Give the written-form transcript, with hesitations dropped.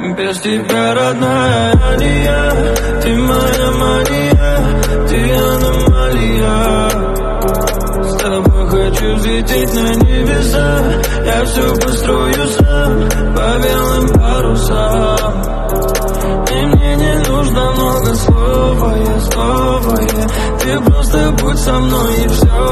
Без тебя, родная Алия, ты моя Мария, ты аномалия. С тобой хочу взлететь на небеса, я все построю сам по белым парусам. И мне не нужно много слова, ты просто будь со мной и все.